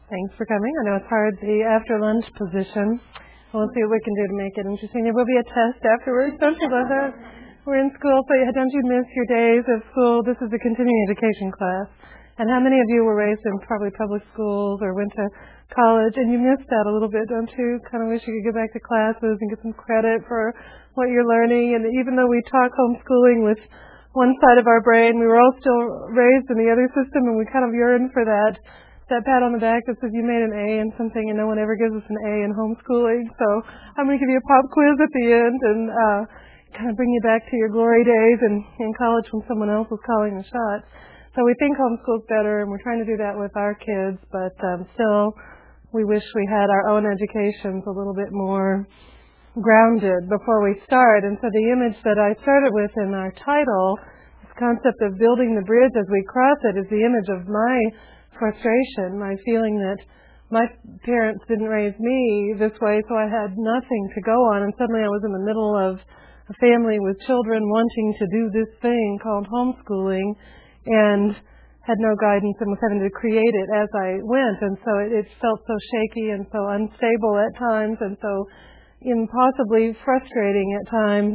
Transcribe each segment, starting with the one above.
Thanks for coming. I know it's hard, the after lunch position. We'll see what we can do to make it interesting. There will be a test afterwards. Don't you love that? We're in school, so don't you miss your days of school? This is a continuing education class. And how many of you were raised in probably public schools or went to college, and you missed that a little bit, don't you? Kind of wish you could get back to classes and get some credit for what you're learning. And even though we talk homeschooling with one side of our brain, we were all still raised in the other system, and we kind of yearn for that pat on the back that says you made an A in something, and no one ever gives us an A in homeschooling. So I'm going to give you a pop quiz at the end and kind of bring you back to your glory days in college when someone else was calling the shots. So we think homeschool's better, and we're trying to do that with our kids, but still we wish we had our own educations a little bit more grounded before we start. And so the image that I started with in our title, this concept of building the bridge as we cross it, is the image of my frustration, my feeling that my parents didn't raise me this way, so I had nothing to go on, and suddenly I was in the middle of a family with children wanting to do this thing called homeschooling, and had no guidance and was having to create it as I went. And so it felt so shaky and so unstable at times, and so impossibly frustrating at times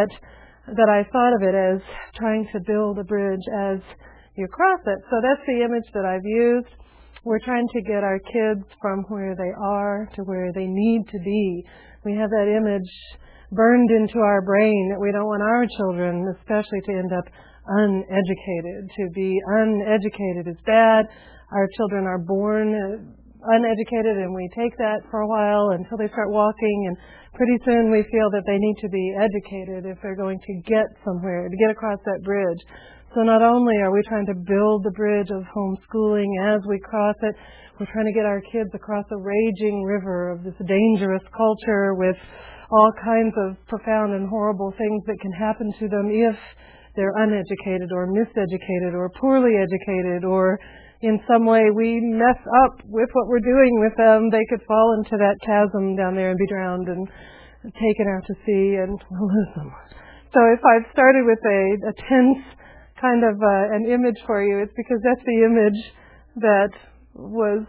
that I thought of it as trying to build a bridge as you cross it. So that's the image that I've used. We're trying to get our kids from where they are to where they need to be. We have that image burned into our brain that we don't want our children especially to end up uneducated. To be uneducated is bad. Our children are born uneducated, and we take that for a while until they start walking, and pretty soon we feel that they need to be educated if they're going to get somewhere, to get across that bridge. So not only are we trying to build the bridge of homeschooling as we cross it, we're trying to get our kids across a raging river of this dangerous culture with all kinds of profound and horrible things that can happen to them if they're uneducated or miseducated or poorly educated, or in some way we mess up with what we're doing with them. They could fall into that chasm down there and be drowned and taken out to sea, and we'll lose them. So if I've started with a tense kind of an image for you, it's because that's the image that was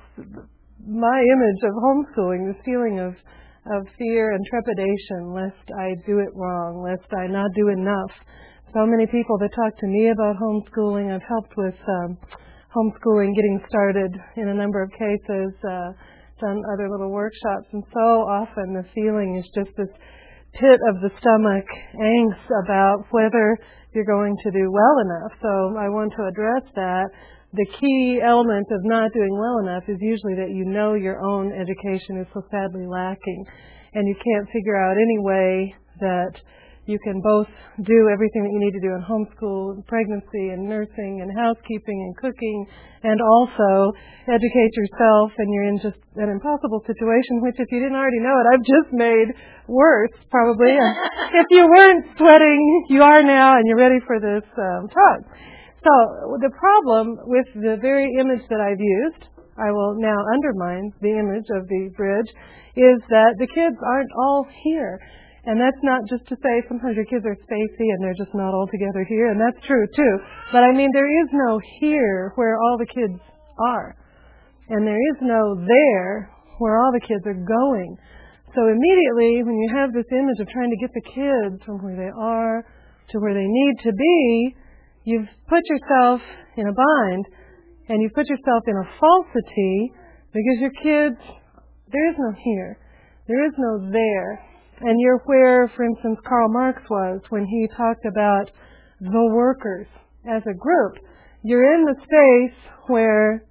my image of homeschooling, this feeling of fear and trepidation, lest I do it wrong, lest I not do enough. So many people that talk to me about homeschooling, I've helped with homeschooling, getting started in a number of cases, done other little workshops, and so often the feeling is just this pit of the stomach angst about whether you're going to do well enough. So I want to address that. The key element of not doing well enough is usually that you know your own education is so sadly lacking, and you can't figure out any way that you can both do everything that you need to do in homeschool, and pregnancy, and nursing, and housekeeping, and cooking, and also educate yourself, and you're in just an impossible situation, which, if you didn't already know it, I've just made worse, probably. If you weren't sweating, you are now, and you're ready for this talk. So the problem with the very image that I've used, I will now undermine the image of the bridge, is that the kids aren't all here. And that's not just to say sometimes your kids are spacey and they're just not all together here, and that's true too. But I mean, there is no here where all the kids are. And there is no there where all the kids are going. So immediately when you have this image of trying to get the kids from where they are to where they need to be, you've put yourself in a bind, and you've put yourself in a falsity, because your kids, there is no here. There is no there. And you're where, for instance, Karl Marx was when he talked about the workers as a group. You're in the space where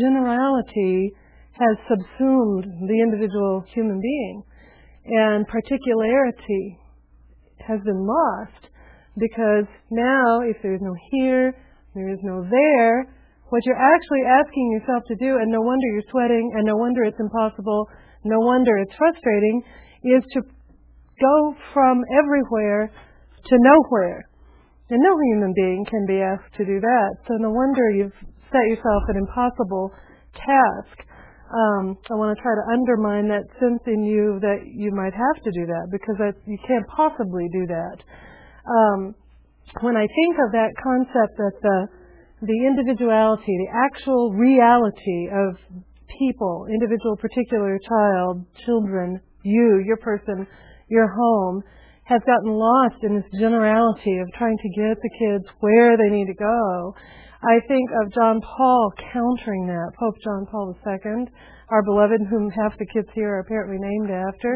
generality has subsumed the individual human being, and particularity has been lost, because now if there is no here, there is no there, what you're actually asking yourself to do, and no wonder you're sweating, and no wonder it's impossible, no wonder it's frustrating, is to go from everywhere to nowhere. And no human being can be asked to do that. So no wonder you've set yourself an impossible task. I want to try to undermine that sense in you that you might have to do that, because you can't possibly do that. When I think of that concept that the individuality, the actual reality of people, individual, particular child, children, you, your person, your home, has gotten lost in this generality of trying to get the kids where they need to go. I think of John Paul countering that, Pope John Paul II, our beloved, whom half the kids here are apparently named after.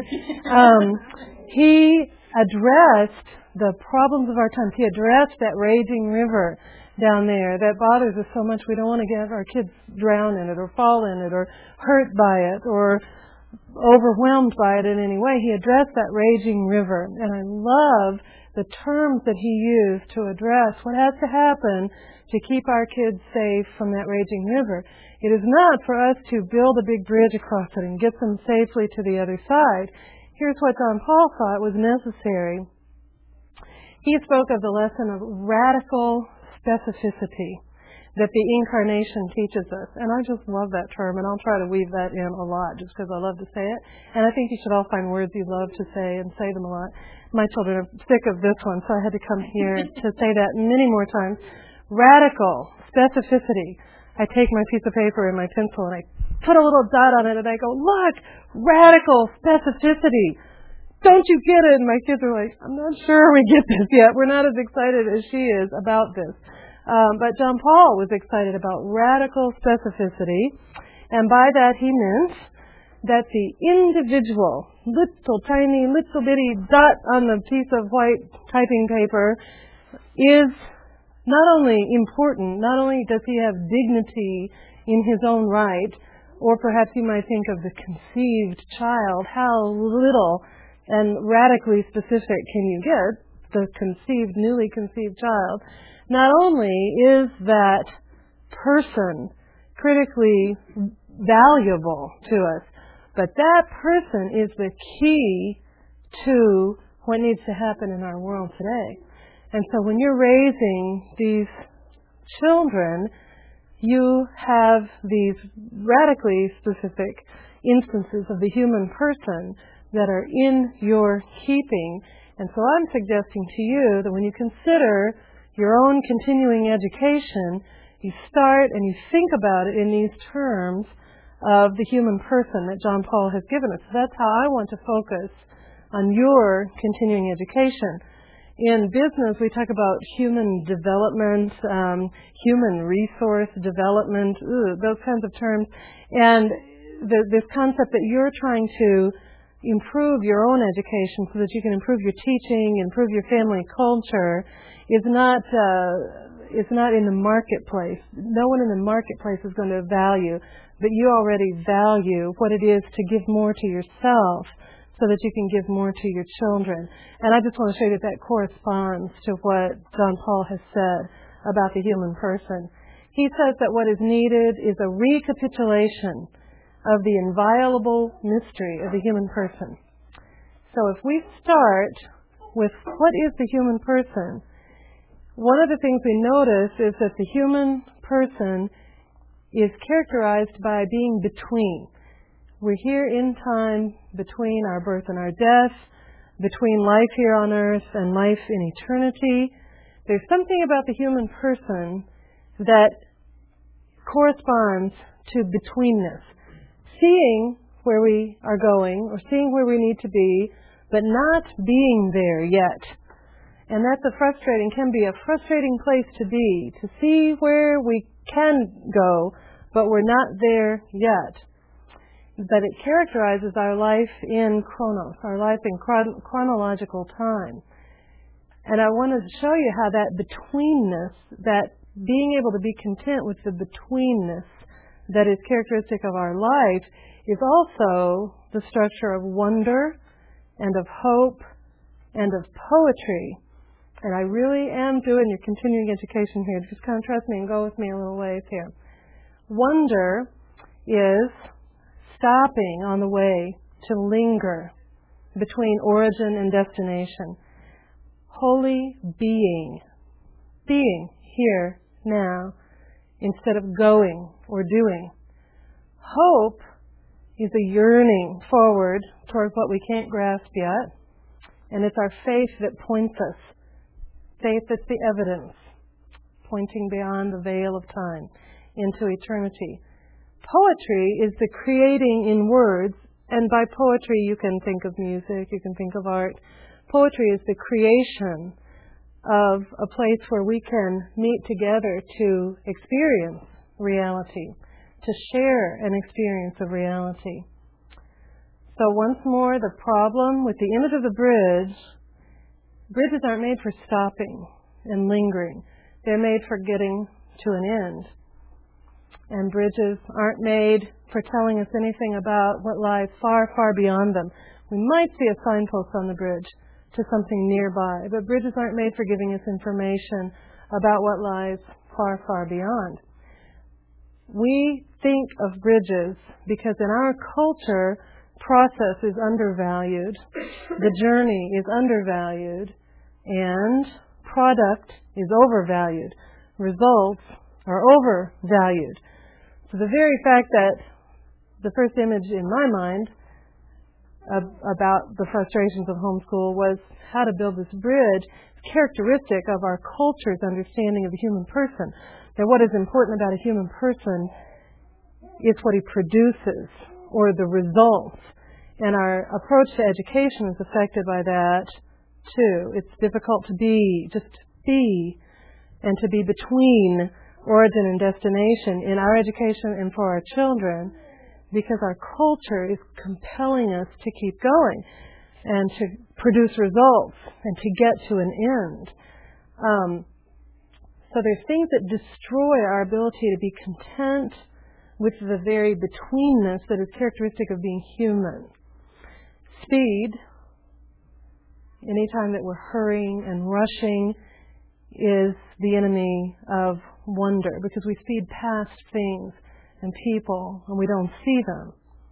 He addressed the problems of our times. He addressed that raging river down there that bothers us so much we don't want to get our kids drown in it or fall in it or hurt by it or overwhelmed by it in any way. He addressed that raging river, and I love the terms that he used to address what has to happen to keep our kids safe from that raging river. It is not for us to build a big bridge across it and get them safely to the other side. Here's what John Paul thought was necessary. He spoke of the lesson of radical specificity that the Incarnation teaches us. And I just love that term, and I'll try to weave that in a lot just because I love to say it. And I think you should all find words you love to say and say them a lot. My children are sick of this one, so I had to come here to say that many more times. Radical specificity. I take my piece of paper and my pencil and I put a little dot on it and I go, look, radical specificity. Don't you get it? And my kids are like, I'm not sure we get this yet. We're not as excited as she is about this. But John Paul was excited about radical specificity, and by that he meant that the individual, little tiny, little bitty dot on the piece of white typing paper is not only important, not only does he have dignity in his own right, or perhaps you might think of the conceived child, how little and radically specific can you get, the conceived, newly conceived child. Not only is that person critically valuable to us, but that person is the key to what needs to happen in our world today. And so when you're raising these children, you have these radically specific instances of the human person that are in your keeping. And so I'm suggesting to you that when you consider your own continuing education, you start and you think about it in these terms of the human person that John Paul has given us. So that's how I want to focus on your continuing education. In business, we talk about human development, human resource development, those kinds of terms. And this concept that you're trying to improve your own education so that you can improve your teaching, improve your family culture, is not in the marketplace. No one in the marketplace is going to value, but you already value what it is to give more to yourself so that you can give more to your children. And I just want to show you that corresponds to what John Paul has said about the human person. He says that what is needed is a recapitulation of the inviolable mystery of the human person. So if we start with what is the human person, one of the things we notice is that the human person is characterized by being between. We're here in time between our birth and our death, between life here on earth and life in eternity. There's something about the human person that corresponds to betweenness. Seeing where we are going or seeing where we need to be, but not being there yet. And that's can be a frustrating place to be, to see where we can go, but we're not there yet. But it characterizes our life in chronos, our life in chronological time. And I wanted to show you how that betweenness, that being able to be content with the betweenness that is characteristic of our life, is also the structure of wonder and of hope and of poetry. And I really am doing your continuing education here. Just kind of trust me and go with me a little ways here. Wonder is stopping on the way to linger between origin and destination. Holy being here now instead of going or doing. Hope is a yearning forward towards what we can't grasp yet, and it's our faith that points us. Faith that's the evidence, pointing beyond the veil of time into eternity. Poetry is the creating in words, and by poetry you can think of music, you can think of art. Poetry is the creation of a place where we can meet together to experience reality, to share an experience of reality. So once more, the problem with the image of the bridge, bridges aren't made for stopping and lingering. They're made for getting to an end. And bridges aren't made for telling us anything about what lies far, far beyond them. We might see a signpost on the bridge to something nearby, but bridges aren't made for giving us information about what lies far, far beyond. We think of bridges because in our culture, process is undervalued, the journey is undervalued, and product is overvalued. Results are overvalued. So the very fact that the first image in my mind about the frustrations of homeschool was how to build this bridge, characteristic of our culture's understanding of the human person. That what is important about a human person is what he produces, or the results. And our approach to education is affected by that too. It's difficult to be, just be, and to be between origin and destination in our education and for our children, because our culture is compelling us to keep going and to produce results and to get to an end. So there's things that destroy our ability to be content with the very betweenness that is characteristic of being human. Speed, anytime that we're hurrying and rushing, is the enemy of wonder, because we speed past things and people and we don't see them.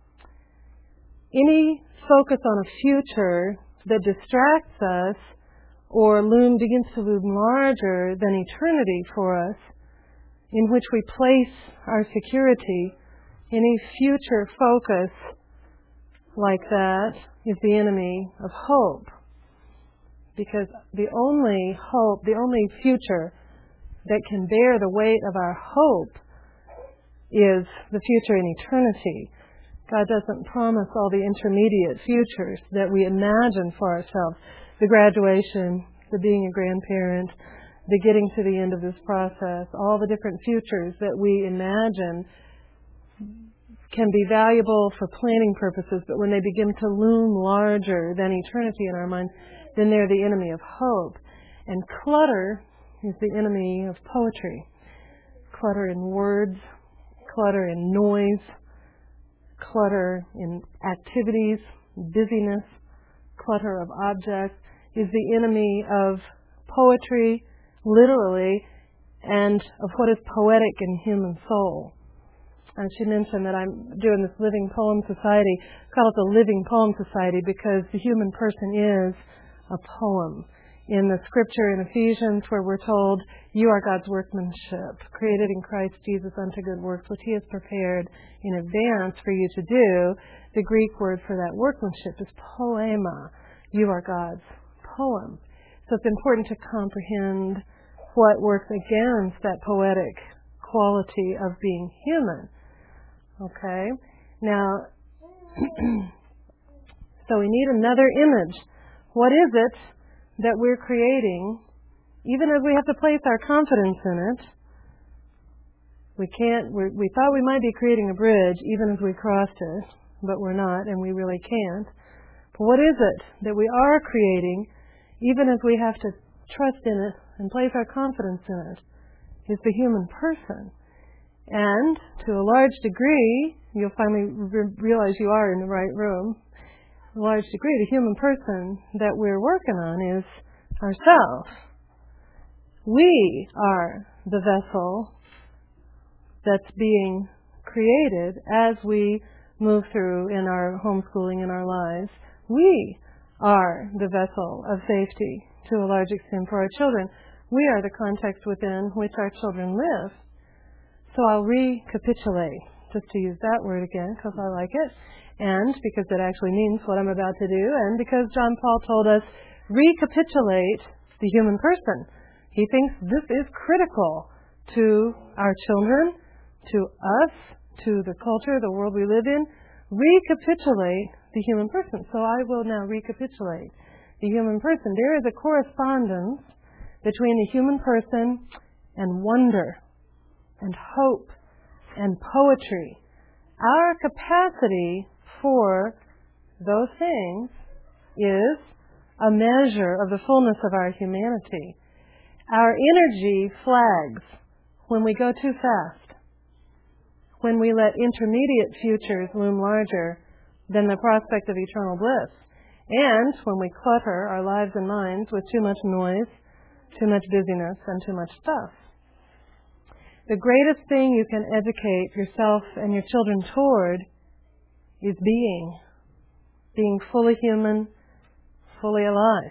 Any focus on a future that distracts us or begins to loom larger than eternity for us, in which we place our security, any future focus like that is the enemy of hope. Because the only hope, the only future that can bear the weight of our hope is the future in eternity. God doesn't promise all the intermediate futures that we imagine for ourselves. The graduation, the being a grandparent, the getting to the end of this process, all the different futures that we imagine can be valuable for planning purposes, but when they begin to loom larger than eternity in our minds, then they're the enemy of hope. And clutter is the enemy of poetry. Clutter in words, clutter in noise, clutter in activities, busyness, clutter of objects is the enemy of poetry, literally, and of what is poetic in human soul. And she mentioned that I'm doing this Living Poem Society. I call it the Living Poem Society because the human person is a poem. In the scripture in Ephesians where we're told, you are God's workmanship, created in Christ Jesus unto good works, which He has prepared in advance for you to do, the Greek word for that workmanship is poema. You are God's poem. So it's important to comprehend what works against that poetic quality of being human. Okay? Now, so we need another image. What is it that we're creating, even as we have to place our confidence in it? We thought we might be creating a bridge even as we crossed it, but we're not, and we really can't. But what is it that we are creating, even as we have to trust in it and place our confidence in it, is the human person. And to a large degree, you'll finally realize you are in the right room, to a large degree, the human person that we're working on is ourselves. We are the vessel that's being created as we move through in our homeschooling in our lives. We are the vessel of safety to a large extent for our children. We are the context within which our children live. So I'll recapitulate, just to use that word again because I like it, and because it actually means what I'm about to do, and because John Paul told us, recapitulate the human person. He thinks this is critical to our children, to us, to the culture, the world we live in, recapitulate the human person. So I will now recapitulate the human person. There is a correspondence between the human person and wonder and hope and poetry. Our capacity for those things is a measure of the fullness of our humanity. Our energy flags when we go too fast, when we let intermediate futures loom larger than the prospect of eternal bliss, and when we clutter our lives and minds with too much noise, too much busyness, and too much stuff. The greatest thing you can educate yourself and your children toward is being fully human, fully alive.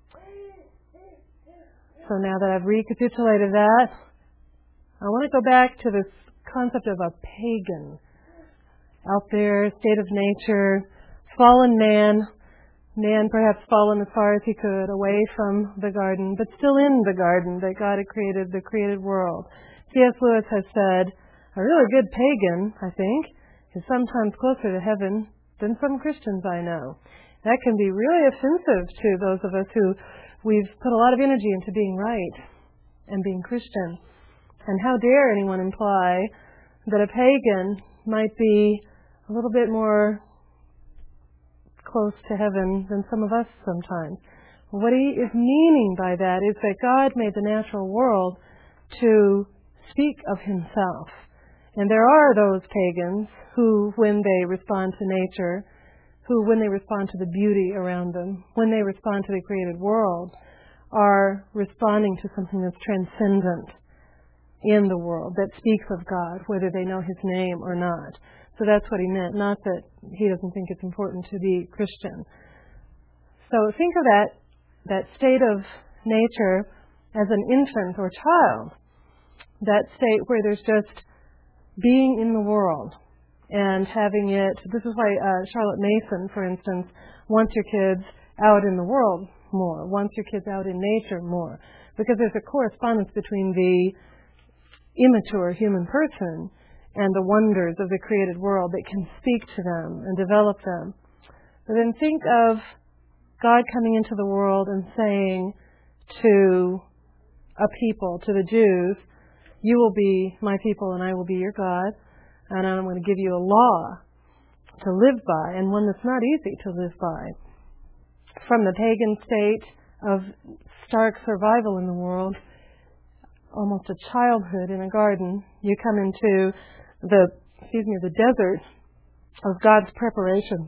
So now that I've recapitulated that, I want to go back to this concept of a pagan. Out there, state of nature, fallen man perhaps fallen as far as he could away from the garden, but still in the garden that God had created, the created world. C.S. Lewis has said, a really good pagan, I think, is sometimes closer to heaven than some Christians I know. That can be really offensive to those of us who we've put a lot of energy into being right and being Christian. And how dare anyone imply that a pagan might be a little bit more close to heaven than some of us sometimes. What he is meaning by that is that God made the natural world to speak of himself. And there are those pagans who, when they respond to nature, who, when they respond to the beauty around them, when they respond to the created world, are responding to something that's transcendent in the world, that speaks of God, whether they know his name or not. So that's what he meant, not that he doesn't think it's important to be Christian. So think of that state of nature as an infant or child, that state where there's just being in the world and having it. This is why Charlotte Mason, for instance, wants your kids out in the world more, wants your kids out in nature more, because there's a correspondence between the immature human person and the wonders of the created world that can speak to them and develop them. But then think of God coming into the world and saying to a people, to the Jews, you will be my people and I will be your God, and I'm going to give you a law to live by, and one that's not easy to live by. From the pagan state of stark survival in the world, almost a childhood in a garden, you come into the desert of God's preparation,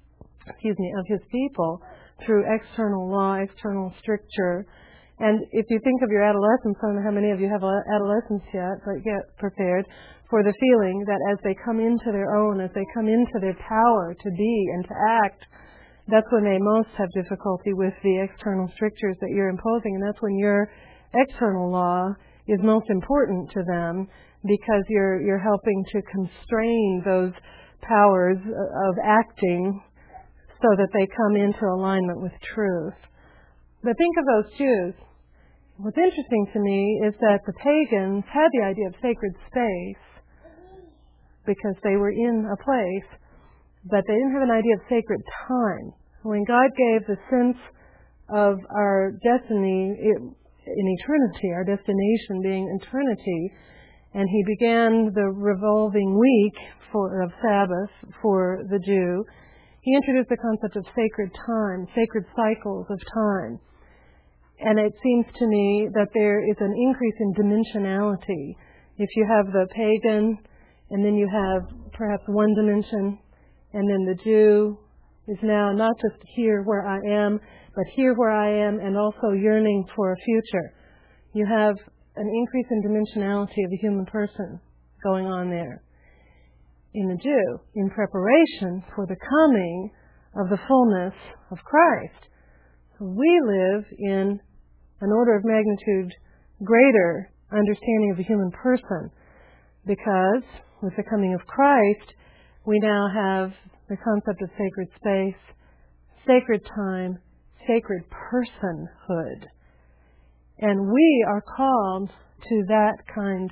of his people through external law, external stricture. And if you think of your adolescence, I don't know how many of you have adolescence yet, but get prepared for the feeling that as they come into their own, as they come into their power to be and to act, that's when they most have difficulty with the external strictures that you're imposing, and that's when your external law is most important to them, because you're helping to constrain those powers of acting so that they come into alignment with truth. But think of those Jews. What's interesting to me is that the pagans had the idea of sacred space because they were in a place, but they didn't have an idea of sacred time. When God gave the sense of our destiny in eternity, our destination being eternity, and he began the revolving week of Sabbath for the Jew, he introduced the concept of sacred time, sacred cycles of time. And it seems to me that there is an increase in dimensionality. If you have the pagan, and then you have perhaps one dimension, and then the Jew is now not just here where I am, but here where I am and also yearning for a future. You have an increase in dimensionality of the human person going on there. In the Jew, in preparation for the coming of the fullness of Christ, we live in an order of magnitude greater understanding of the human person, because with the coming of Christ, we now have the concept of sacred space, sacred time, sacred personhood. And we are called to that kind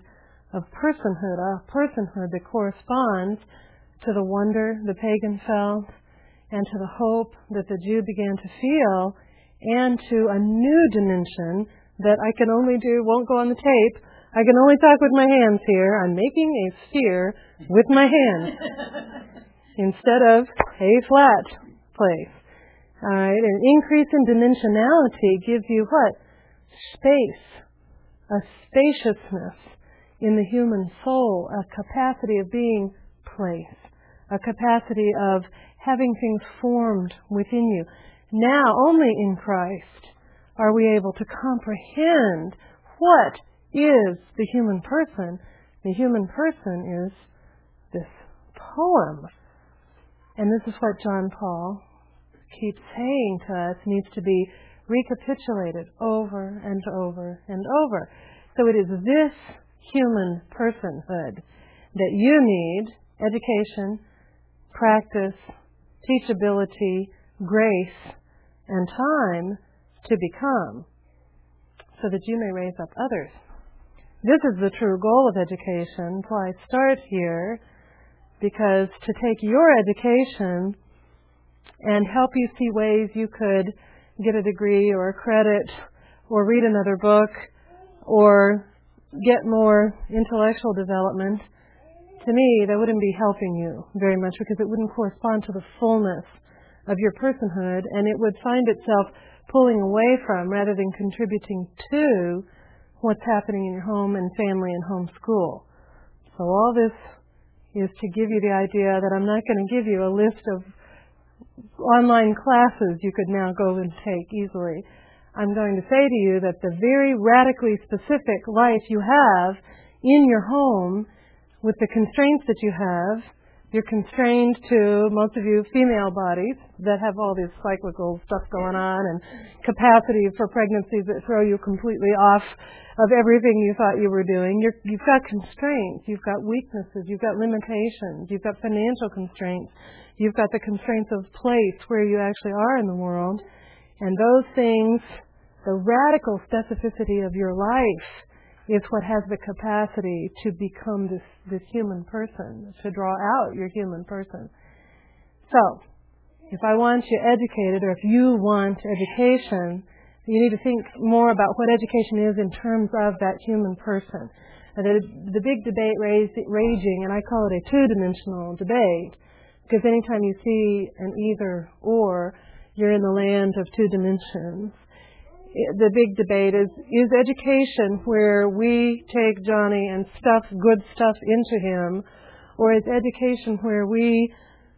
of personhood, a personhood that corresponds to the wonder the pagan felt and to the hope that the Jew began to feel, and to a new dimension that I can only do, won't go on the tape. I can only talk with my hands here. I'm making a sphere with my hands instead of a flat place. All right, an increase in dimensionality gives you what? Space, a spaciousness in the human soul, a capacity of being place, a capacity of having things formed within you. Now, only in Christ are we able to comprehend what is the human person. The human person is this poem. And this is what John Paul keeps saying to us, needs to be recapitulated over and over and over. So it is this human personhood that you need education, practice, teachability, grace, and time to become, so that you may raise up others. This is the true goal of education. So I start here because to take your education and help you see ways you could get a degree or a credit or read another book or get more intellectual development, to me, that wouldn't be helping you very much, because it wouldn't correspond to the fullness of your personhood, and it would find itself pulling away from rather than contributing to what's happening in your home and family and home school. So all this is to give you the idea that I'm not going to give you a list of online classes you could now go and take easily. I'm going to say to you that the very radically specific life you have in your home, with the constraints that you have, you're constrained to, most of you, female bodies that have all this cyclical stuff going on and capacity for pregnancies that throw you completely off of everything you thought you were doing. You've got constraints, you've got weaknesses, you've got limitations, you've got financial constraints, you've got the constraints of place where you actually are in the world. And those things, the radical specificity of your life, is what has the capacity to become this human person, to draw out your human person. So, if I want you educated, or if you want education, you need to think more about what education is in terms of that human person. And the big debate raging, and I call it a two-dimensional debate, because anytime you see an either or, you're in the land of two dimensions. The big debate is education where we take Johnny and stuff good stuff into him, or is education where we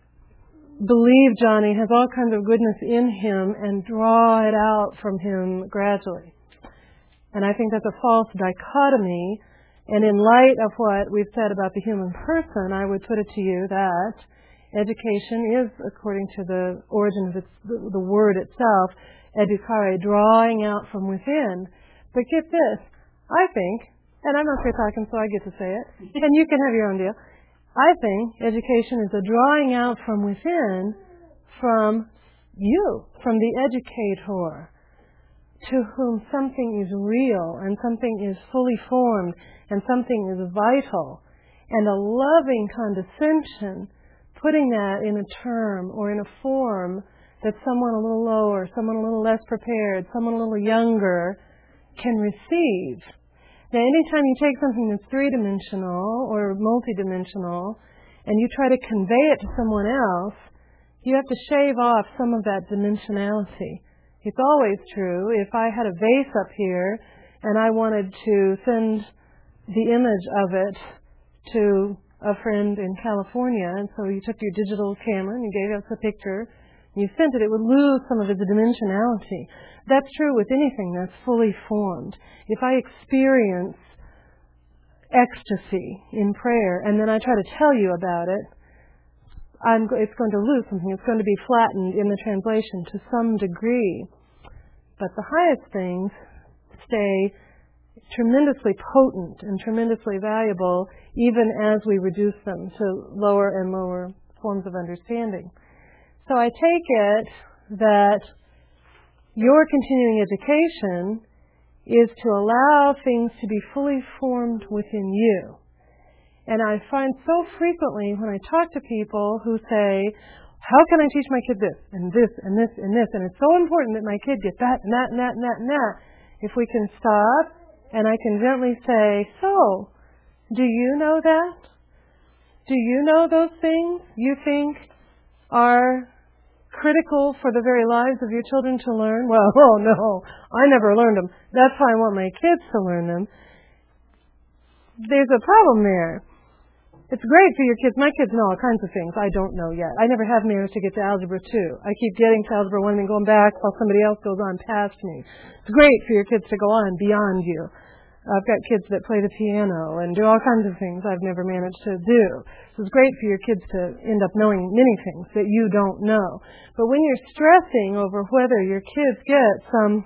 believe Johnny has all kinds of goodness in him and draw it out from him gradually? And I think that's a false dichotomy. And in light of what we've said about the human person, I would put it to you that education is, according to the origin of the word itself, educare, drawing out from within. But get this, I think, and I'm not here talking so I get to say it, and you can have your own deal, I think education is a drawing out from within from you, from the educator, to whom something is real and something is fully formed and something is vital, and a loving condescension, putting that in a term or in a form that someone a little lower, someone a little less prepared, someone a little younger can receive. Now, anytime you take something that's three-dimensional or multi-dimensional and you try to convey it to someone else, you have to shave off some of that dimensionality. It's always true. If I had a vase up here and I wanted to send the image of it to a friend in California, and so you took your digital camera and you gave us a picture, you sent it, it would lose some of its dimensionality. That's true with anything that's fully formed. If I experience ecstasy in prayer and then I try to tell you about it, it's going to lose something. It's going to be flattened in the translation to some degree. But the highest things stay tremendously potent and tremendously valuable even as we reduce them to lower and lower forms of understanding. So I take it that your continuing education is to allow things to be fully formed within you. And I find so frequently when I talk to people who say, how can I teach my kid this and this and this and this? And it's so important that my kid gets that and that and that and that and that. If we can stop and I can gently say, so, do you know that? Do you know those things you think are critical for the very lives of your children to learn? Well, oh no, I never learned them. That's why I want my kids to learn them. There's a problem there. It's great for your kids. My kids know all kinds of things I don't know yet. I never have managed to get to Algebra 2. I keep getting to Algebra 1 and going back while somebody else goes on past me. It's great for your kids to go on beyond you. I've got kids that play the piano and do all kinds of things I've never managed to do. So it's great for your kids to end up knowing many things that you don't know. But when you're stressing over whether your kids get some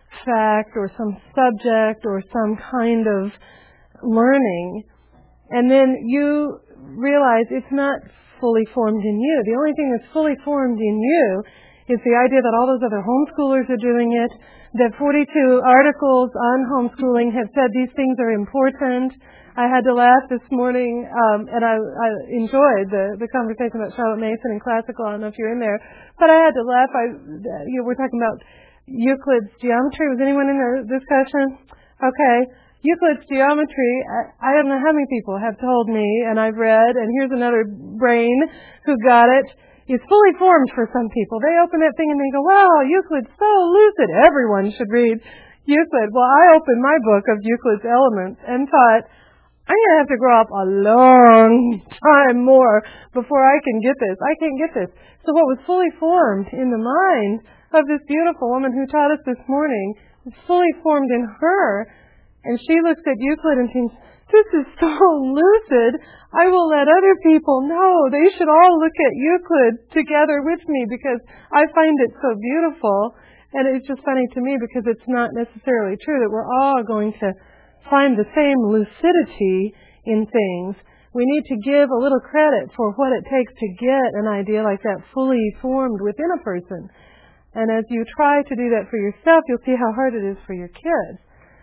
fact or some subject or some kind of learning, and then you realize it's not fully formed in you. The only thing that's fully formed in you is the idea that all those other homeschoolers are doing it, that 42 articles on homeschooling have said these things are important. I had to laugh this morning, and I enjoyed the conversation about Charlotte Mason and classical. I don't know if you're in there, but I had to laugh. We're talking about Euclid's geometry. Was anyone in the discussion? Okay. Euclid's geometry, I don't know how many people have told me, and I've read, and here's another brain who got it, is fully formed for some people. They open that thing and they go, wow, Euclid's so lucid. Everyone should read Euclid. Well, I opened my book of Euclid's Elements and thought, I'm going to have to grow up a long time more before I can get this. I can't get this. So what was fully formed in the mind of this beautiful woman who taught us this morning was fully formed in her. And she looks at Euclid and thinks, this is so lucid. I will let other people know. They should all look at Euclid together with me because I find it so beautiful. And it's just funny to me because it's not necessarily true that we're all going to find the same lucidity in things. We need to give a little credit for what it takes to get an idea like that fully formed within a person. And as you try to do that for yourself, you'll see how hard it is for your kids.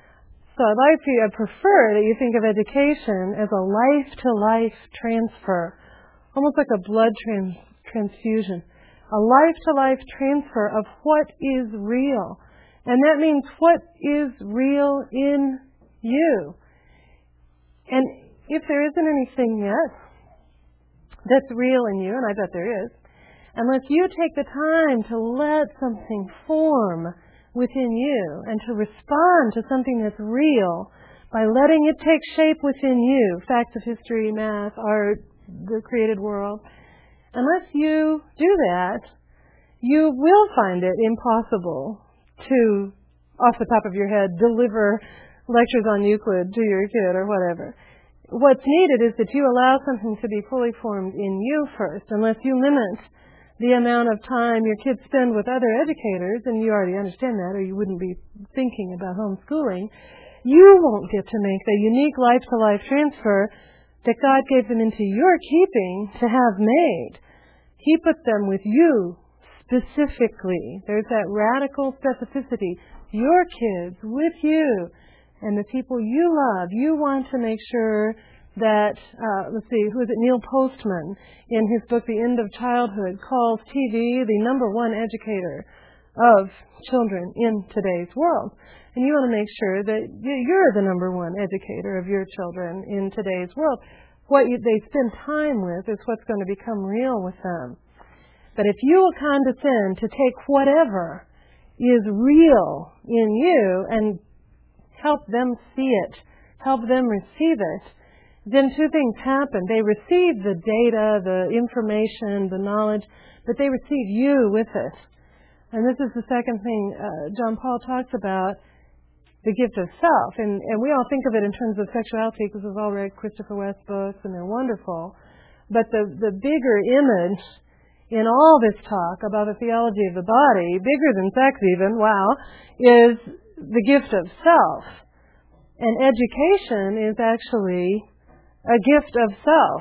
So I'd prefer that you think of education as a life-to-life transfer, almost like a blood transfusion, a life-to-life transfer of what is real. And that means what is real in you. And if there isn't anything yet that's real in you, and I bet there is, unless you take the time to let something form within you and to respond to something that's real by letting it take shape within you, facts of history, math, art, the created world, unless you do that, you will find it impossible to, off the top of your head, deliver lectures on Euclid to your kid or whatever. What's needed is that you allow something to be fully formed in you first, unless you limit the amount of time your kids spend with other educators, and you already understand that or you wouldn't be thinking about homeschooling, you won't get to make the unique life-to-life transfer that God gave them into your keeping to have made. He put them with you specifically. There's that radical specificity. Your kids with you and the people you love. You want to make sure that, let's see, who is it? Neil Postman, in his book, The End of Childhood, calls TV the number one educator of children in today's world. And you want to make sure that you're the number one educator of your children in today's world. What they spend time with is what's going to become real with them. But if you will condescend to take whatever is real in you and help them see it, help them receive it, then two things happen. They receive the data, the information, the knowledge, but they receive you with it. And this is the second thing John Paul talks about, the gift of self. And we all think of it in terms of sexuality because we've all read Christopher West books and they're wonderful. But the bigger image in all this talk about the theology of the body, bigger than sex even, wow, is the gift of self. And education is actually a gift of self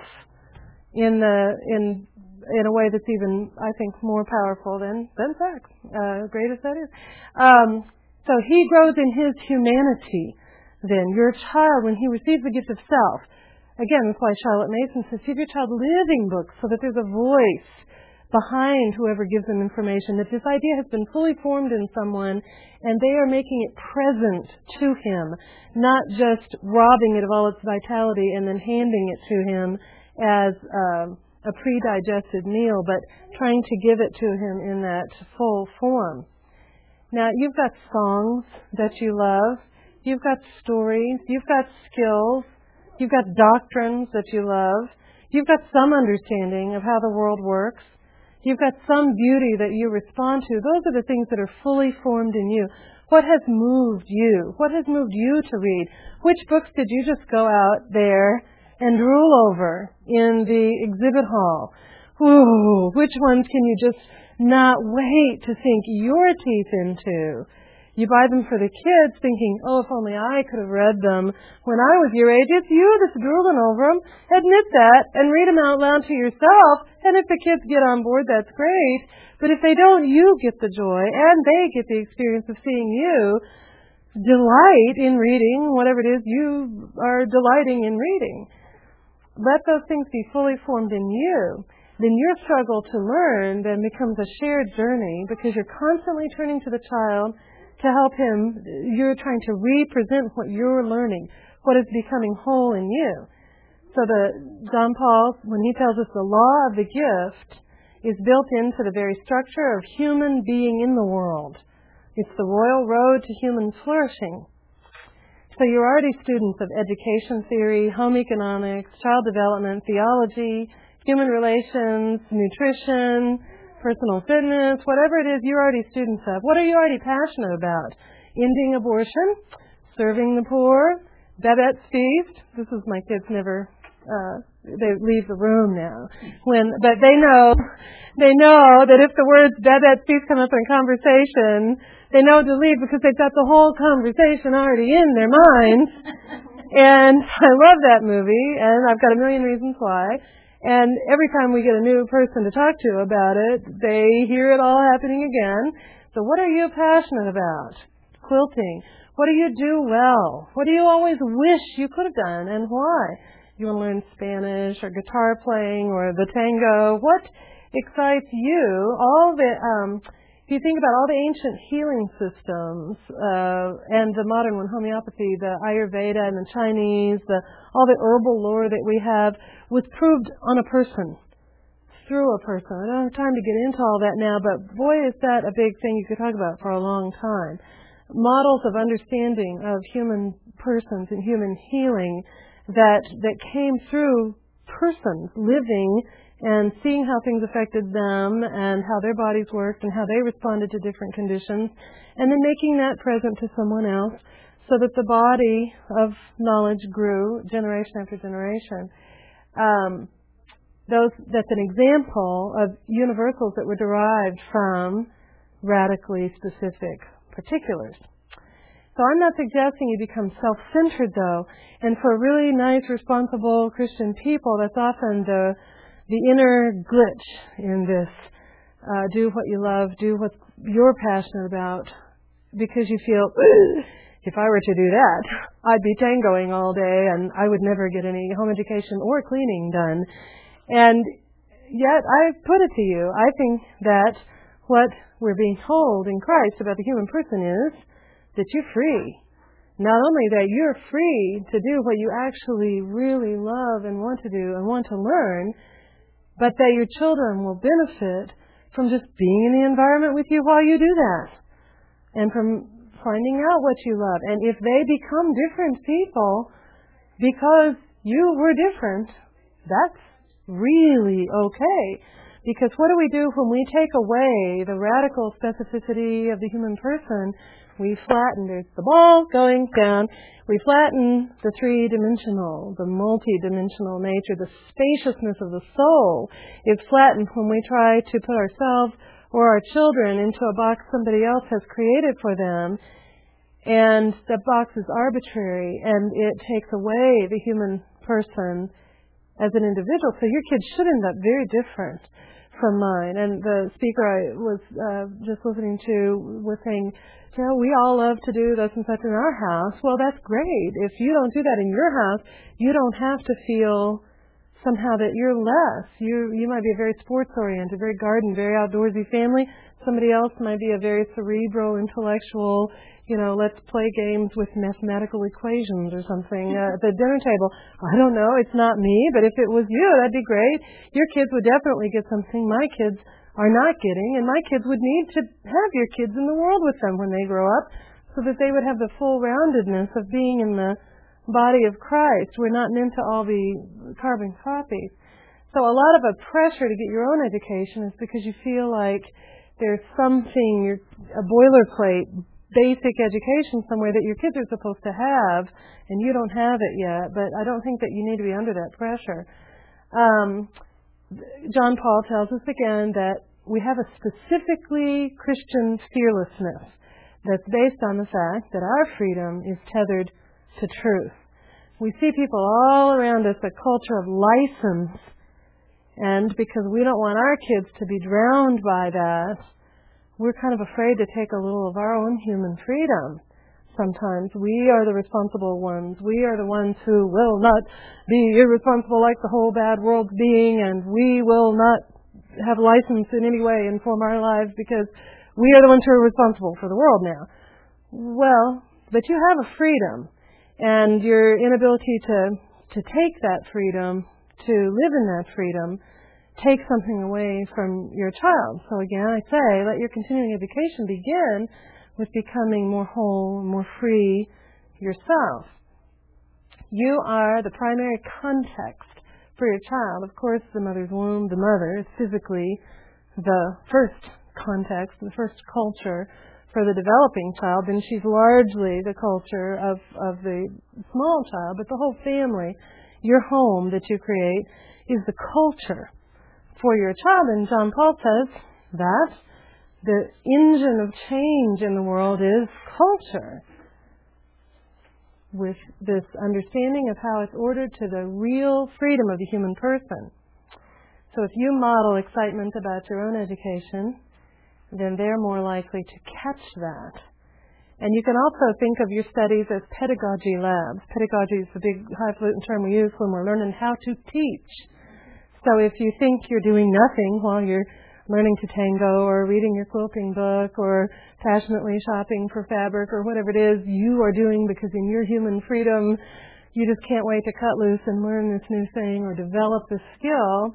in a way that's even, I think, more powerful than sex, great as that is. So he grows in his humanity. Then your child, when he receives the gift of self, again, that's why Charlotte Mason says, give your child living books so that there's a voice behind whoever gives them information, that this idea has been fully formed in someone and they are making it present to him, not just robbing it of all its vitality and then handing it to him as a pre-digested meal, but trying to give it to him in that full form. Now, you've got songs that you love, you've got stories, you've got skills, you've got doctrines that you love, you've got some understanding of how the world works, you've got some beauty that you respond to. Those are the things that are fully formed in you. What has moved you? What has moved you to read? Which books did you just go out there and drool over in the exhibit hall? Ooh, which ones can you just not wait to sink your teeth into? You buy them for the kids thinking, oh, if only I could have read them when I was your age. It's you that's drooling over them. Admit that and read them out loud to yourself. And if the kids get on board, that's great. But if they don't, you get the joy and they get the experience of seeing you delight in reading whatever it is you are delighting in reading. Let those things be fully formed in you. Then your struggle to learn then becomes a shared journey because you're constantly turning to the child to help him. You're trying to represent what you're learning, what is becoming whole in you. So John Paul, when he tells us the law of the gift is built into the very structure of human being in the world. It's the royal road to human flourishing. So you're already students of education theory, home economics, child development, theology, human relations, nutrition, personal fitness, whatever it is you're already students of. What are you already passionate about? Ending abortion, serving the poor, Babette's Feast. This is my kids never, they leave the room now. But they know that if the words Babette's Feast come up in conversation, they know to leave because they've got the whole conversation already in their minds. And I love that movie, and I've got a million reasons why. And every time we get a new person to talk to about it, they hear it all happening again. So what are you passionate about? Quilting. What do you do well? What do you always wish you could have done, and why? You want to learn Spanish or guitar playing or the tango? What excites you? If you think about all the ancient healing systems and the modern one, homeopathy, the Ayurveda and the Chinese, all the herbal lore that we have was proved on a person, through a person. I don't have time to get into all that now, but boy, is that a big thing you could talk about for a long time. Models of understanding of human persons and human healing that came through persons living and seeing how things affected them and how their bodies worked and how they responded to different conditions, and then making that present to someone else so that the body of knowledge grew generation after generation. That's an example of universals that were derived from radically specific particulars. So I'm not suggesting you become self-centered, though, and for really nice, responsible Christian people, that's often the inner glitch in this. Do what you love, do what you're passionate about, because you feel, if I were to do that, I'd be tangoing all day and I would never get any home education or cleaning done. And yet, I put it to you, I think that what we're being told in Christ about the human person is that you're free. Not only that you're free to do what you actually really love and want to do and want to learn, but that your children will benefit from just being in the environment with you while you do that, and from finding out what you love. And if they become different people because you were different, that's really okay. Because what do we do when we take away the radical specificity of the human person? We flatten, there's the ball going down, we flatten the three-dimensional, the multi-dimensional nature, the spaciousness of the soul is flattened when we try to put ourselves or our children into a box somebody else has created for them, and the box is arbitrary and it takes away the human person as an individual. So your kids should end up very different from mine. And the speaker I was just listening to was saying, we all love to do this and such in our house. Well, that's great. If you don't do that in your house, you don't have to feel somehow that you're less. You might be a very sports-oriented, very garden, very outdoorsy family. Somebody else might be a very cerebral, intellectual, let's play games with mathematical equations or something at the dinner table. I don't know. It's not me, but if it was you, that'd be great. Your kids would definitely get something my kids are not getting, and my kids would need to have your kids in the world with them when they grow up so that they would have the full roundedness of being in the body of Christ. We're not meant to all be carbon copies. So a lot of a pressure to get your own education is because you feel like there's something, a boilerplate, basic education somewhere that your kids are supposed to have, and you don't have it yet. But I don't think that you need to be under that pressure. John Paul tells us again that we have a specifically Christian fearlessness that's based on the fact that our freedom is tethered to truth. We see people all around us, a culture of license, and because we don't want our kids to be drowned by that, we're kind of afraid to take a little of our own human freedom. Sometimes we are the responsible ones. We are the ones who will not be irresponsible like the whole bad world's being, and we will not have license in any way inform our lives because we are the ones who are responsible for the world now. Well, but you have a freedom, and your inability to take that freedom, to live in that freedom, take something away from your child. So again, I say, let your continuing education begin with becoming more whole, more free yourself. You are the primary context for your child. Of course, the mother's womb, the mother is physically the first context, the first culture for the developing child, and she's largely the culture of the small child, but the whole family, your home that you create, is the culture for your child. And John Paul says that the engine of change in the world is culture, with this understanding of how it's ordered to the real freedom of the human person. So if you model excitement about your own education, then they're more likely to catch that. And you can also think of your studies as pedagogy labs. Pedagogy is the big highfalutin term we use when we're learning how to teach. So if you think you're doing nothing while you're learning to tango or reading your quilting book or passionately shopping for fabric or whatever it is you are doing because in your human freedom you just can't wait to cut loose and learn this new thing or develop this skill,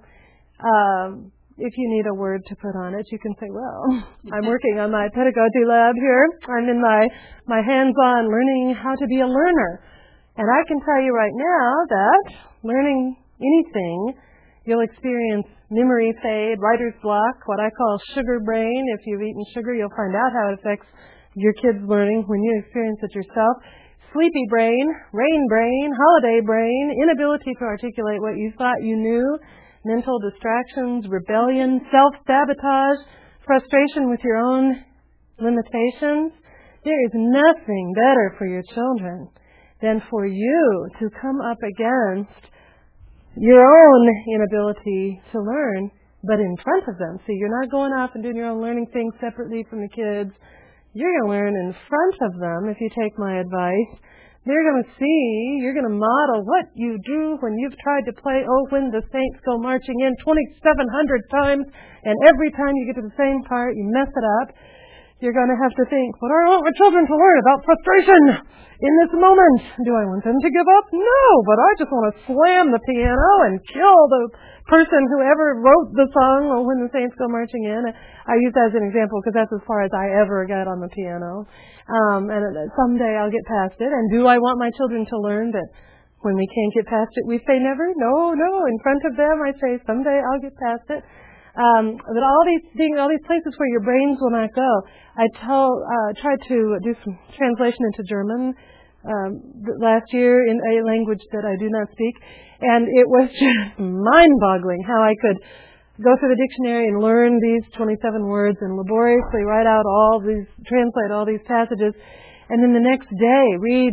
if you need a word to put on it, you can say, well, I'm working on my pedagogy lab here. I'm in my hands-on learning how to be a learner. And I can tell you right now that learning anything, you'll experience memory fade, writer's block, what I call sugar brain. If you've eaten sugar, you'll find out how it affects your kids' learning when you experience it yourself. Sleepy brain, rain brain, holiday brain, inability to articulate what you thought you knew, mental distractions, rebellion, self-sabotage, frustration with your own limitations. There is nothing better for your children than for you to come up against your own inability to learn, but in front of them. See, you're not going off and doing your own learning things separately from the kids. You're going to learn in front of them if you take my advice. They're going to see, you're going to model what you do when you've tried to play, oh, when the saints go marching in 2,700 times, and every time you get to the same part, you mess it up. You're going to have to think, what do I want my children to learn about frustration in this moment? Do I want them to give up? No, but I just want to slam the piano and kill the person who ever wrote the song, oh, when the saints go marching in. I use that as an example because that's as far as I ever got on the piano. And someday I'll get past it. And do I want my children to learn that when we can't get past it, we say never? No. In front of them, I say someday I'll get past it. But all these places where your brains will not go. I tried to do some translation into German last year in a language that I do not speak, and it was just mind-boggling how I could go through the dictionary and learn these 27 words and laboriously translate all these passages, and then the next day read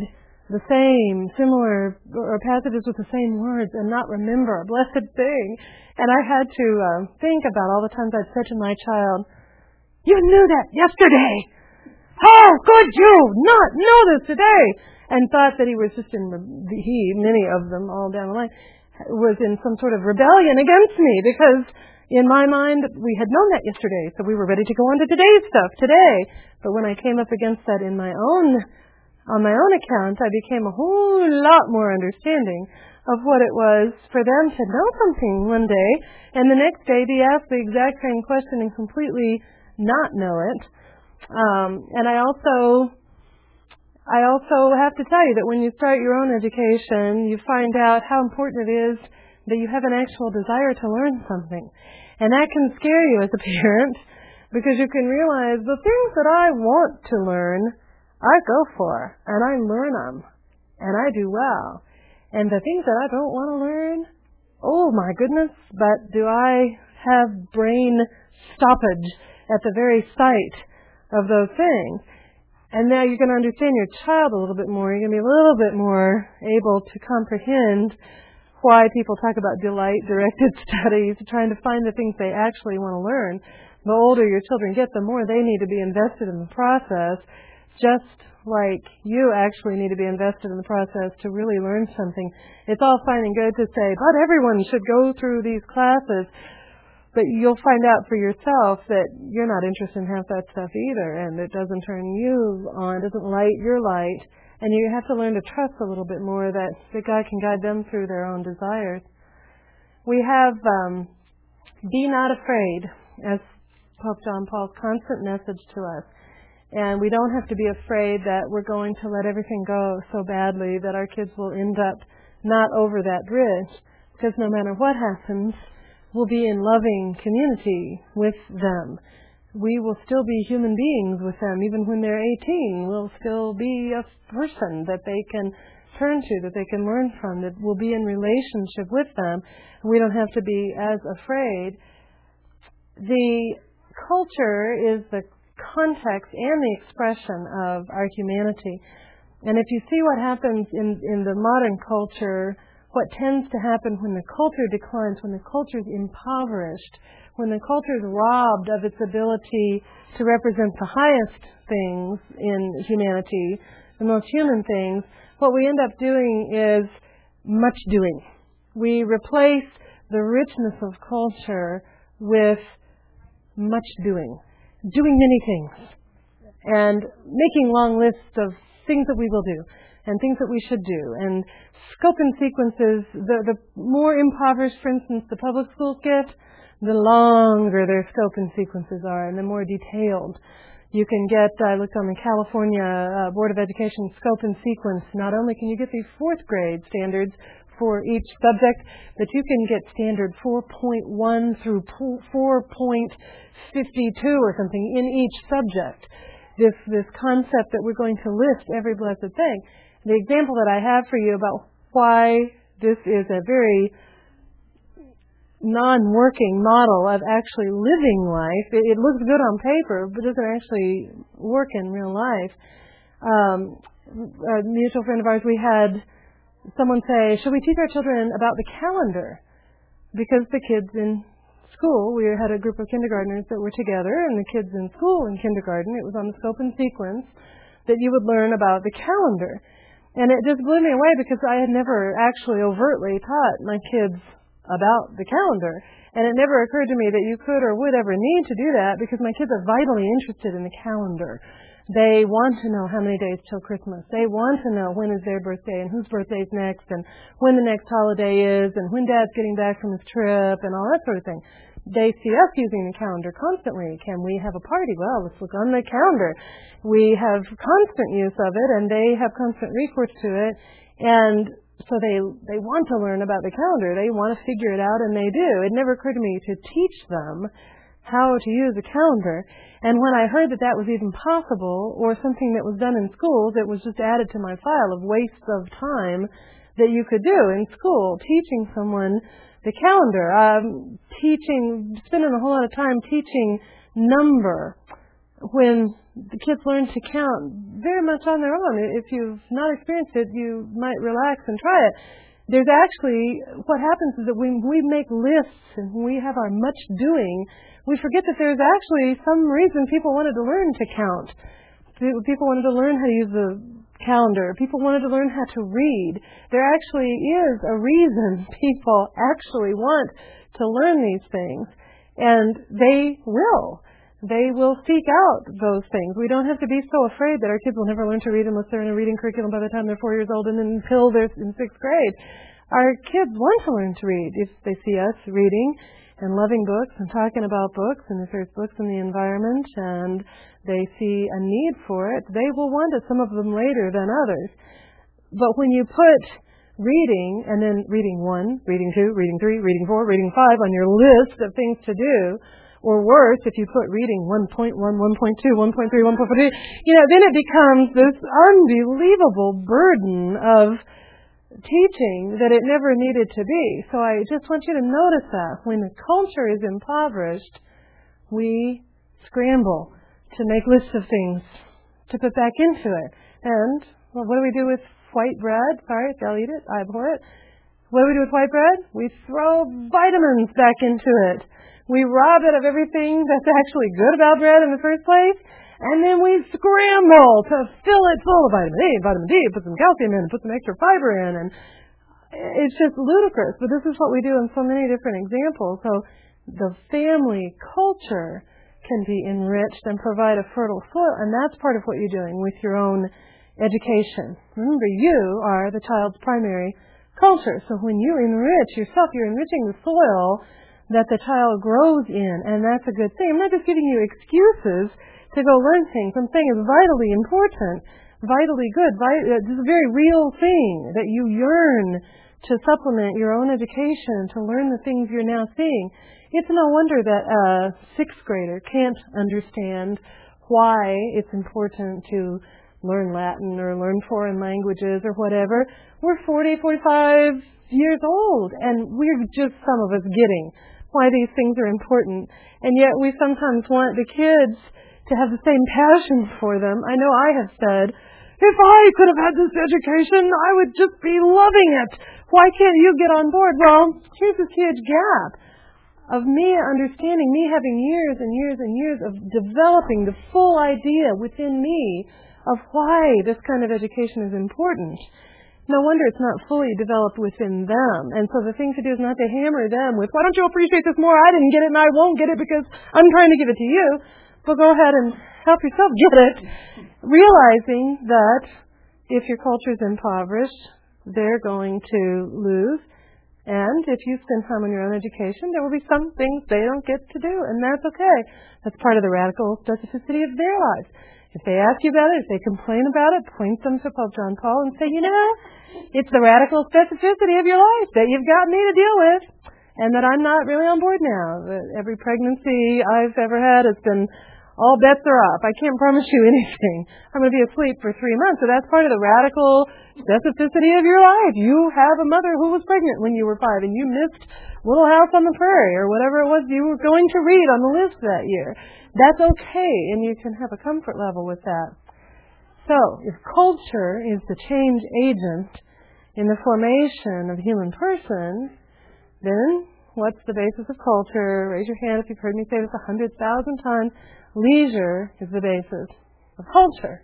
the same, similar, or passages with the same words and not remember a blessed thing. And I had to think about all the times I'd said to my child, "You knew that yesterday! How could you not know this today?" And thought that he was just many of them all down the line, was in some sort of rebellion against me, because in my mind we had known that yesterday, so we were ready to go on to today's stuff today. But when I came up against that on my own account, I became a whole lot more understanding of what it was for them to know something one day, and the next day be asked the exact same question and completely not know it. And I also have to tell you that when you start your own education, you find out how important it is that you have an actual desire to learn something. And that can scare you as a parent, because you can realize the things that I want to learn, I go for, and I learn them, and I do well. And the things that I don't want to learn, oh my goodness, but do I have brain stoppage at the very sight of those things. And now you're going to understand your child a little bit more. You're going to be a little bit more able to comprehend why people talk about delight-directed studies, trying to find the things they actually want to learn. The older your children get, the more they need to be invested in the process, just like you actually need to be invested in the process to really learn something. It's all fine and good to say, but everyone should go through these classes. But you'll find out for yourself that you're not interested in half that stuff either, and it doesn't turn you on, doesn't light your light, and you have to learn to trust a little bit more that God can guide them through their own desires. We have be not afraid as Pope John Paul's constant message to us, and we don't have to be afraid that we're going to let everything go so badly that our kids will end up not over that bridge, because no matter what happens, we'll be in loving community with them. We will still be human beings with them. Even when they're 18, we'll still be a person that they can turn to, that they can learn from, that will be in relationship with them. We don't have to be as afraid. The culture is the context and the expression of our humanity. And if you see what happens in the modern culture, what tends to happen when the culture declines, when the culture is impoverished, when the culture is robbed of its ability to represent the highest things in humanity, the most human things, what we end up doing is much doing. We replace the richness of culture with much doing many things, and making long lists of things that we will do and things that we should do, and scope and sequences. The more impoverished, for instance, the public schools get, the longer their scope and sequences are, and the more detailed. You can get, I looked on the California Board of Education scope and sequence. Not only can you get the fourth grade standards for each subject, but you can get standard 4.1 through 4.52 or something in each subject. This concept that we're going to list every blessed thing. The example that I have for you about why this is a very non-working model of actually living life. It looks good on paper, but doesn't actually work in real life. A mutual friend of ours, we had someone say, should we teach our children about the calendar? Because the kids in school, we had a group of kindergartners that were together, and the kids in school in kindergarten, it was on the scope and sequence that you would learn about the calendar. And it just blew me away, because I had never actually overtly taught my kids about the calendar. And it never occurred to me that you could or would ever need to do that, because my kids are vitally interested in the calendar. They want to know how many days till Christmas. They want to know when is their birthday and whose birthday is next, and when the next holiday is, and when Dad's getting back from his trip, and all that sort of thing. They see us using the calendar constantly. Can we have a party? Well, let's look on the calendar. We have constant use of it, and they have constant recourse to it. And so they want to learn about the calendar. They want to figure it out, and they do. It never occurred to me to teach them how to use a calendar. And when I heard that that was even possible, or something that was done in schools, it was just added to my file of wastes of time that you could do in school, teaching someone the calendar, spending a whole lot of time teaching number when the kids learn to count very much on their own. If you've not experienced it, you might relax and try it. There's actually, what happens is that when we make lists and we have our much doing, we forget that there's actually some reason people wanted to learn to count. People wanted to learn how to use the calendar. People wanted to learn how to read. There actually is a reason people actually want to learn these things, and they will. They will seek out those things. We don't have to be so afraid that our kids will never learn to read unless they're in a reading curriculum by the time they're 4 years old and until they're in 6th grade. Our kids want to learn to read if they see us reading and loving books and talking about books, and if there's books in the environment and they see a need for it, they will want it, some of them later than others. But when you put reading and then reading 1, reading 2, reading 3, reading 4, reading 5 on your list of things to do, or worse, if you put reading 1.1, 1.2, 1.3, 1.4, then it becomes this unbelievable burden of teaching that it never needed to be. So I just want you to notice that when the culture is impoverished, we scramble to make lists of things to put back into it. And what do we do with white bread? Sorry, if y'all eat it, I abhor it. What do we do with white bread? We throw vitamins back into it. We rob it of everything that's actually good about bread in the first place, and then we scramble to fill it full of vitamin A and vitamin D, put some calcium in, and put some extra fiber in, and it's just ludicrous. But this is what we do in so many different examples. So the family culture can be enriched and provide a fertile soil, and that's part of what you're doing with your own education. Remember, you are the child's primary culture. So when you enrich yourself, you're enriching the soil that the child grows in, and that's a good thing. I'm not just giving you excuses to go learn things. I'm saying it's vitally important, vitally good. This is a very real thing, that you yearn to supplement your own education, to learn the things you're now seeing. It's no wonder that a 6th grader can't understand why it's important to learn Latin or learn foreign languages or whatever. We're 40, 45 years old, and we're just, some of us, getting why these things are important. And yet we sometimes want the kids to have the same passion for them. I know I have said, if I could have had this education, I would just be loving it. Why can't you get on board? Well, here's this huge gap of me understanding, me having years and years and years of developing the full idea within me of why this kind of education is important. No wonder it's not fully developed within them. And so the thing to do is not to hammer them with, why don't you appreciate this more? I didn't get it and I won't get it because I'm trying to give it to you. But go ahead and help yourself get it, realizing that if your culture is impoverished, they're going to lose. And if you spend time on your own education, there will be some things they don't get to do, and that's okay. That's part of the radical specificity of their lives. If they ask you about it, if they complain about it, point them to Pope John Paul and say, it's the radical specificity of your life that you've got me to deal with, and that I'm not really on board now. That every pregnancy I've ever had has been, all bets are off. I can't promise you anything. I'm going to be asleep for 3 months. So that's part of the radical specificity of your life. You have a mother who was pregnant when you were 5, and you missed Little House on the Prairie, or whatever it was you were going to read on the list that year. That's okay, and you can have a comfort level with that. So, if culture is the change agent in the formation of human persons, then what's the basis of culture? Raise your hand if you've heard me say this 100,000 times. Leisure is the basis of culture.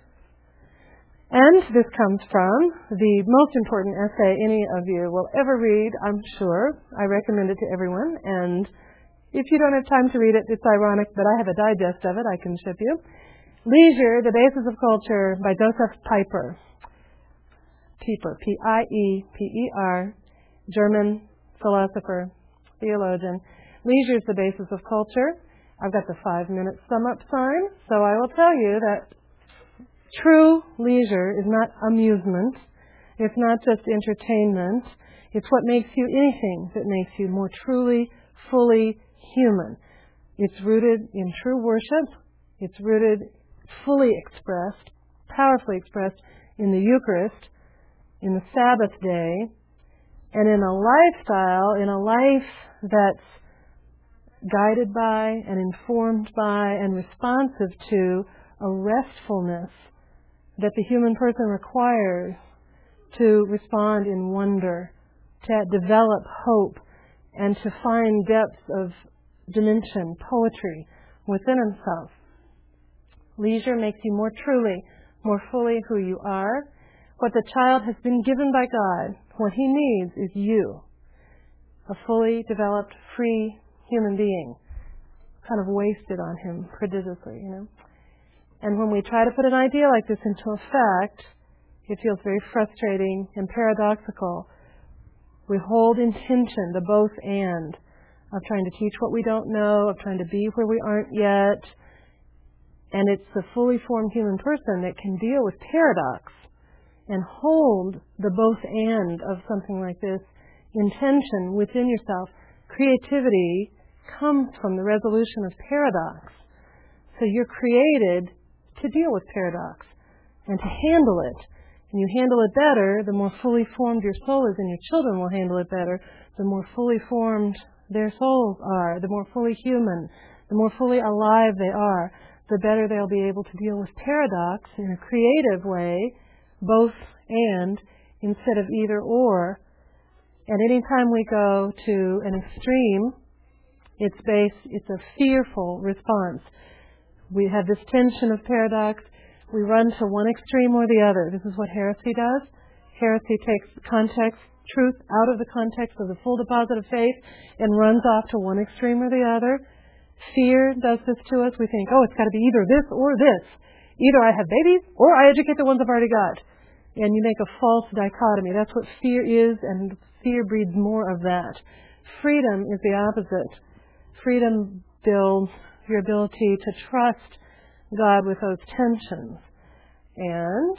And this comes from the most important essay any of you will ever read, I'm sure. I recommend it to everyone. And if you don't have time to read it, it's ironic, but I have a digest of it I can ship you. Leisure, the Basis of Culture, by Joseph Pieper. Pieper, P-I-E-P-E-R, German philosopher, theologian. Leisure is the basis of culture. I've got the 5-minute sum-up sign, so I will tell you that true leisure is not amusement. It's not just entertainment. It's what makes you anything that makes you more truly, fully human. It's rooted in true worship. It's rooted, fully expressed, powerfully expressed in the Eucharist, in the Sabbath day, and in a lifestyle, in a life that's guided by and informed by and responsive to a restfulness that the human person requires to respond in wonder, to develop hope, and to find depths of dimension, poetry within himself. Leisure makes you more truly, more fully who you are. What the child has been given by God, what he needs is you, a fully developed, free human being, kind of wasted on him prodigiously, And when we try to put an idea like this into effect, it feels very frustrating and paradoxical. We hold in tension the both and of trying to teach what we don't know, of trying to be where we aren't yet. And it's the fully formed human person that can deal with paradox and hold the both and of something like this in tension within yourself. Creativity comes from the resolution of paradox. So you're created to deal with paradox and to handle it. And you handle it better the more fully formed your soul is, and your children will handle it better the more fully formed their souls are, the more fully human, the more fully alive they are, the better they'll be able to deal with paradox in a creative way, both and instead of either or. And any time we go to an extreme, it's a fearful response. We have this tension of paradox. We run to one extreme or the other. This is what heresy does. Heresy takes truth out of the context of the full deposit of faith and runs off to one extreme or the other. Fear does this to us. We think, it's got to be either this or this. Either I have babies or I educate the ones I've already got. And you make a false dichotomy. That's what fear is, and fear breeds more of that. Freedom is the opposite. Freedom builds your ability to trust God with those tensions. And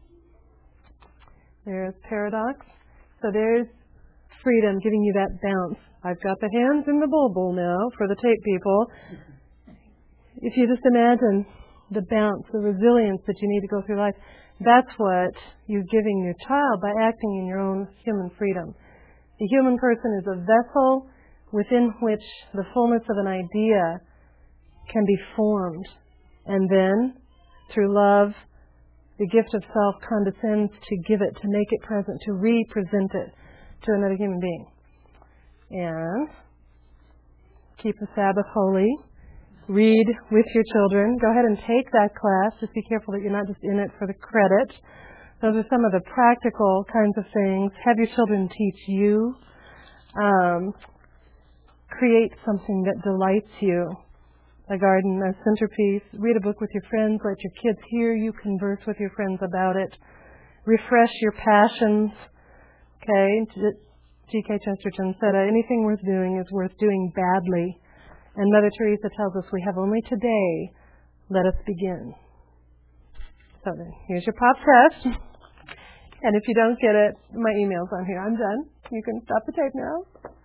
there's paradox. So there's freedom giving you that bounce. I've got the hands in the bulbul now for the tape people. If you just imagine the bounce, the resilience that you need to go through life, that's what you're giving your child by acting in your own human freedom. The human person is a vessel within which the fullness of an idea can be formed. And then, through love, the gift of self condescends to give it, to make it present, to represent it to another human being. And keep the Sabbath holy. Read with your children. Go ahead and take that class. Just be careful that you're not just in it for the credit. Those are some of the practical kinds of things. Have your children teach you. Create something that delights you. A garden, a centerpiece. Read a book with your friends. Let your kids hear you converse with your friends about it. Refresh your passions. Okay? G.K. Chesterton said, anything worth doing is worth doing badly. And Mother Teresa tells us we have only today. Let us begin. So then, here's your pop test. And if you don't get it, my email's on here. I'm done. You can stop the tape now.